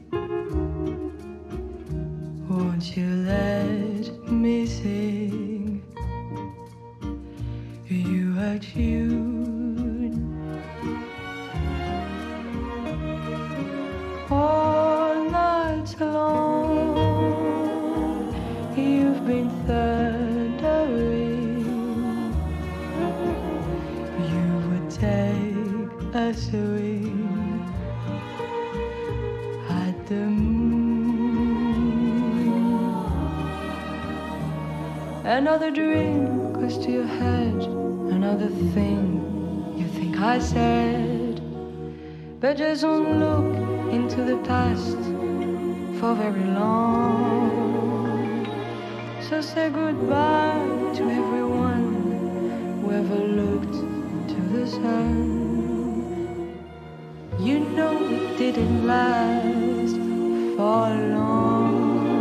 Won't you let me sing you a tune? All night long you've been thundering. You would take a swing at the moon. Another dream goes to your head, another thing you think I said, but just don't look into the past for very long. So say goodbye to everyone who ever looked to the sun. You know it didn't last for long.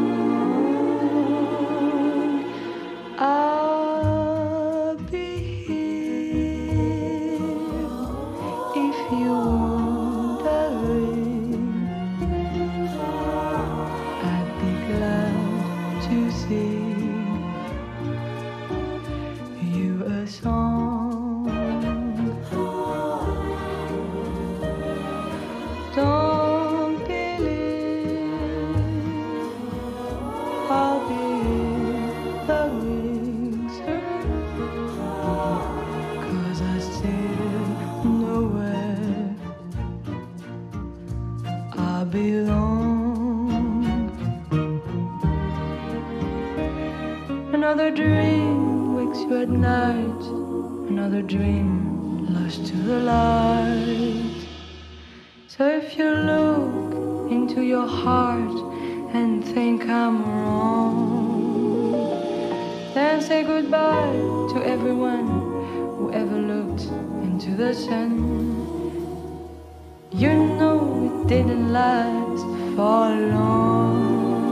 I'll be here if you're wondering. I'd be glad to sing you a song. Don't believe to at night, another dream lost to the light. So if you look into your heart and think I'm wrong, then say goodbye to everyone who ever looked into the sun. You know it didn't last for long.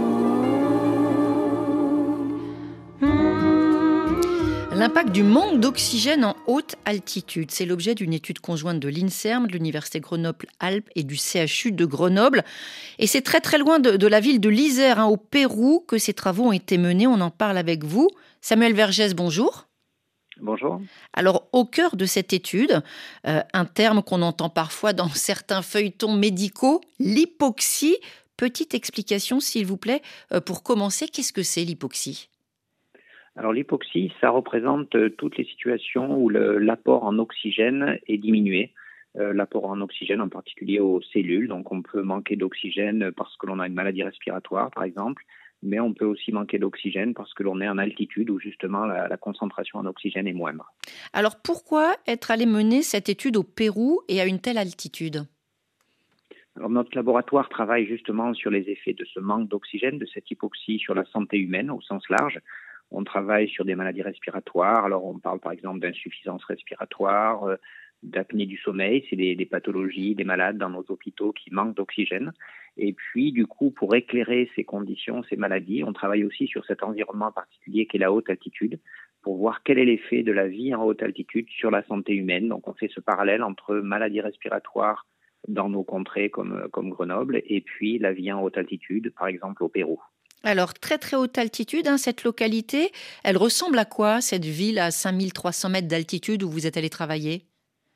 L'impact du manque d'oxygène en haute altitude, c'est l'objet d'une étude conjointe de l'INSERM, de l'Université Grenoble-Alpes et du CHU de Grenoble. Et c'est très très loin de la ville de l'Isère, au Pérou, que ces travaux ont été menés. On en parle avec vous. Samuel Vergès, bonjour. Bonjour. Alors, au cœur de cette étude, un terme qu'on entend parfois dans certains feuilletons médicaux, l'hypoxie. Petite explication, s'il vous plaît, pour commencer, qu'est-ce que c'est l'hypoxie ? Alors l'hypoxie, ça représente toutes les situations où l'apport en oxygène est diminué. L'apport en oxygène en particulier aux cellules. Donc on peut manquer d'oxygène parce que l'on a une maladie respiratoire, par exemple. Mais on peut aussi manquer d'oxygène parce que l'on est en altitude où justement la concentration en oxygène est moindre. Alors pourquoi être allé mener cette étude au Pérou et à une telle altitude ? Alors, notre laboratoire travaille justement sur les effets de ce manque d'oxygène, de cette hypoxie sur la santé humaine au sens large. On travaille sur des maladies respiratoires. Alors on parle par exemple d'insuffisance respiratoire, d'apnée du sommeil. C'est des pathologies, des malades dans nos hôpitaux qui manquent d'oxygène. Et puis, du coup, pour éclairer ces conditions, ces maladies, on travaille aussi sur cet environnement particulier qu'est la haute altitude, pour voir quel est l'effet de la vie en haute altitude sur la santé humaine. Donc, on fait ce parallèle entre maladies respiratoires dans nos contrées comme Grenoble et puis la vie en haute altitude, par exemple au Pérou. Alors, très très haute altitude, cette localité, elle ressemble à quoi, cette ville à 5300 mètres d'altitude où vous êtes allé travailler ?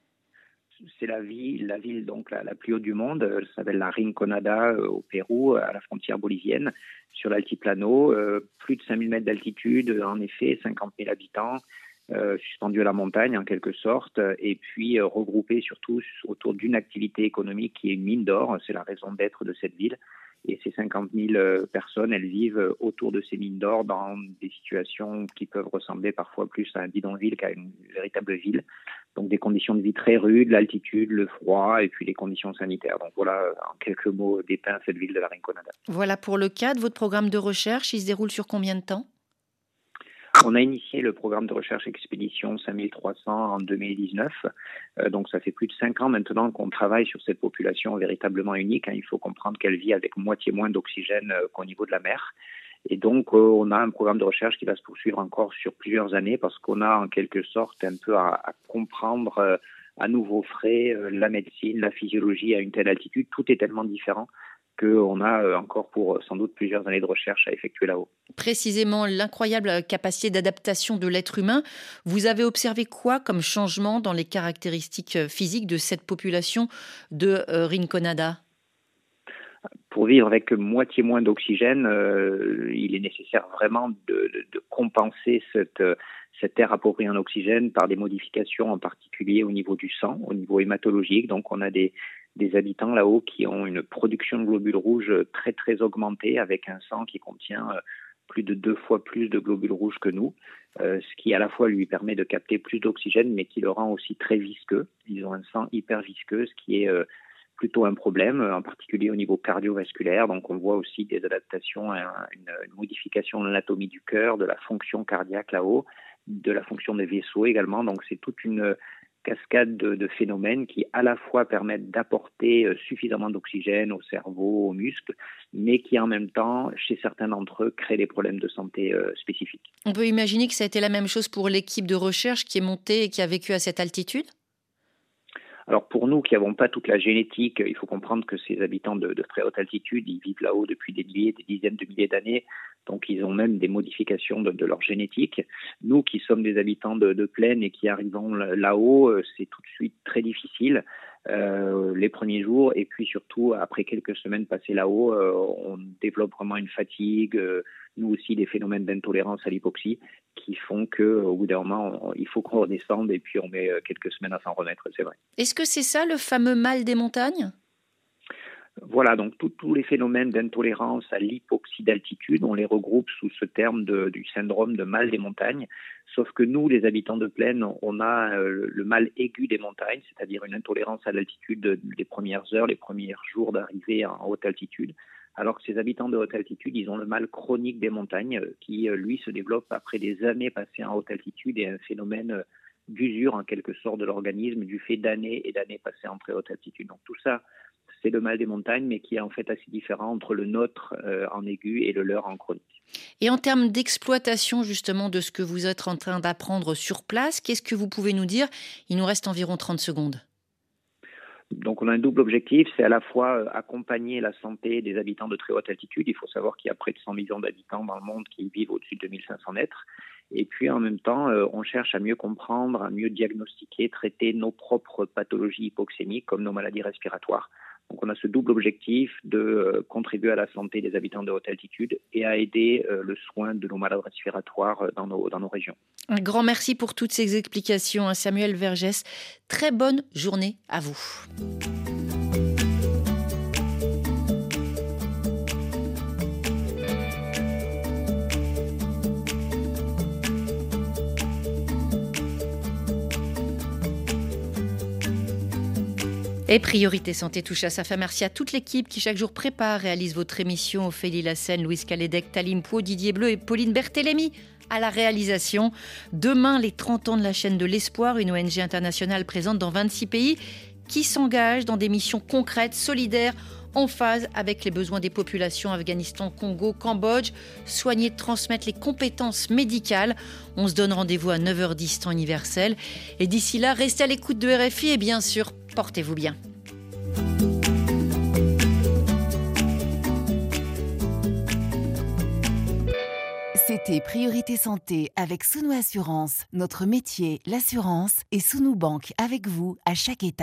C'est la ville donc la plus haute du monde, elle s'appelle la Rinconada au Pérou, à la frontière bolivienne, sur l'altiplano, plus de 5000 mètres d'altitude, en effet, 50 000 habitants, suspendus à la montagne en quelque sorte, et puis regroupés surtout autour d'une activité économique qui est une mine d'or, c'est la raison d'être de cette ville. Et ces 50 000 personnes, elles vivent autour de ces mines d'or dans des situations qui peuvent ressembler parfois plus à un bidonville qu'à une véritable ville. Donc des conditions de vie très rudes, l'altitude, le froid et puis les conditions sanitaires. Donc voilà, en quelques mots, dépeint cette ville de la Rinconada. Voilà pour le cadre. Votre programme de recherche, il se déroule sur combien de temps ? On a initié le programme de recherche Expédition 5300 en 2019. Donc ça fait plus de 5 ans maintenant qu'on travaille sur cette population véritablement unique. Il faut comprendre qu'elle vit avec moitié moins d'oxygène qu'au niveau de la mer. Et donc on a un programme de recherche qui va se poursuivre encore sur plusieurs années parce qu'on a en quelque sorte un peu à comprendre à nouveau frais la médecine, la physiologie à une telle altitude. Tout est tellement différent qu'on a encore pour sans doute plusieurs années de recherche à effectuer là-haut. Précisément, l'incroyable capacité d'adaptation de l'être humain. Vous avez observé quoi comme changement dans les caractéristiques physiques de cette population de Rinconada ? Pour vivre avec moitié moins d'oxygène, il est nécessaire vraiment de compenser cet air appauvri en oxygène par des modifications en particulier au niveau du sang, au niveau hématologique. Donc on a des habitants là-haut qui ont une production de globules rouges très très augmentée avec un sang qui contient plus de 2 fois plus de globules rouges que nous, ce qui à la fois lui permet de capter plus d'oxygène mais qui le rend aussi très visqueux. Ils ont un sang hyper visqueux, ce qui est plutôt un problème, en particulier au niveau cardiovasculaire. Donc on voit aussi des adaptations à une modification de l'anatomie du cœur, de la fonction cardiaque là-haut, de la fonction des vaisseaux également. Donc c'est toute une cascade de phénomènes qui à la fois permettent d'apporter suffisamment d'oxygène au cerveau, aux muscles, mais qui en même temps, chez certains d'entre eux, créent des problèmes de santé spécifiques. On peut imaginer que ça a été la même chose pour l'équipe de recherche qui est montée et qui a vécu à cette altitude ? Alors pour nous qui n'avons pas toute la génétique, il faut comprendre que ces habitants de très haute altitude, ils vivent là-haut depuis des dizaines de milliers d'années, donc ils ont même des modifications de leur génétique. Nous qui sommes des habitants de plaine et qui arrivons là-haut, c'est tout de suite très difficile les premiers jours, et puis surtout après quelques semaines passées là-haut, on développe vraiment une fatigue, nous aussi des phénomènes d'intolérance à l'hypoxie qui font qu'au bout d'un moment, il faut qu'on redescende et puis on met quelques semaines à s'en remettre, c'est vrai. Est-ce que c'est ça le fameux mal des montagnes ? Voilà, donc tous les phénomènes d'intolérance à l'hypoxie d'altitude, on les regroupe sous ce terme du syndrome de mal des montagnes. Sauf que nous, les habitants de plaine, on a le mal aigu des montagnes, c'est-à-dire une intolérance à l'altitude les premières heures, les premiers jours d'arrivée en haute altitude. Alors que ces habitants de haute altitude, ils ont le mal chronique des montagnes qui, lui, se développe après des années passées en haute altitude et un phénomène d'usure en quelque sorte de l'organisme du fait d'années et d'années passées en très haute altitude. Donc tout ça, c'est le mal des montagnes, mais qui est en fait assez différent entre le nôtre en aigu et le leur en chronique. Et en termes d'exploitation justement de ce que vous êtes en train d'apprendre sur place, qu'est-ce que vous pouvez nous dire ? Il nous reste environ 30 secondes. Donc on a un double objectif, c'est à la fois accompagner la santé des habitants de très haute altitude. Il faut savoir qu'il y a près de 100 millions d'habitants dans le monde qui vivent au-dessus de 2500 mètres. Et puis en même temps, on cherche à mieux comprendre, à mieux diagnostiquer, traiter nos propres pathologies hypoxémiques comme nos maladies respiratoires. Donc on a ce double objectif de contribuer à la santé des habitants de haute altitude et à aider le soin de nos malades respiratoires dans nos régions. Un grand merci pour toutes ces explications, Samuel Vergès. Très bonne journée à vous. Et Priorité Santé touche à sa fin. Merci à toute l'équipe qui chaque jour prépare, réalise votre émission. Ophélie Lassène, Louise Calédec, Talim Pau, Didier Bleu et Pauline Berthélémy à la réalisation. Demain, les 30 ans de la chaîne de l'Espoir, une ONG internationale présente dans 26 pays qui s'engage dans des missions concrètes, solidaires, en phase avec les besoins des populations Afghanistan, Congo, Cambodge, soigner, transmettre les compétences médicales. On se donne rendez-vous à 9h10 temps universel. Et d'ici là, restez à l'écoute de RFI et bien sûr, portez-vous bien. C'était Priorité Santé avec Sounou Assurance. Notre métier, l'assurance, et Sounou Bank avec vous à chaque étape.